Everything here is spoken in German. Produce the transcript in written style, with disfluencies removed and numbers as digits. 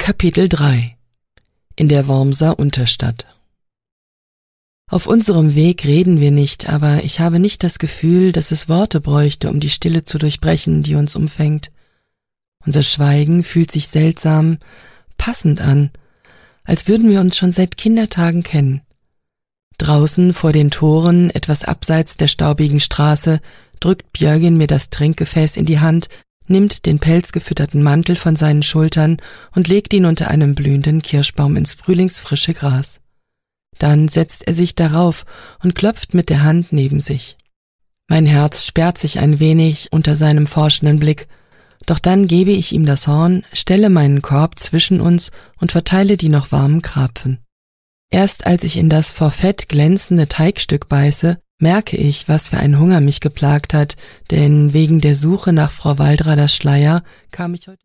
Kapitel 3 In der Wormser Unterstadt. Auf unserem Weg reden wir nicht, aber ich habe nicht das Gefühl, dass es Worte bräuchte, um die Stille zu durchbrechen, die uns umfängt. Unser Schweigen fühlt sich seltsam, passend an, als würden wir uns schon seit Kindertagen kennen. Draußen vor den Toren, etwas abseits der staubigen Straße, drückt Björgin mir das Trinkgefäß in die Hand, nimmt den pelzgefütterten Mantel von seinen Schultern und legt ihn unter einem blühenden Kirschbaum ins frühlingsfrische Gras. Dann setzt er sich darauf und klopft mit der Hand neben sich. Mein Herz sperrt sich ein wenig unter seinem forschenden Blick, doch dann gebe ich ihm das Horn, stelle meinen Korb zwischen uns und verteile die noch warmen Krapfen. Erst als ich in das vor Fett glänzende Teigstück beiße, merke ich, was für ein Hunger mich geplagt hat, denn wegen der Suche nach Frau Waldraders Schleier kam ich heute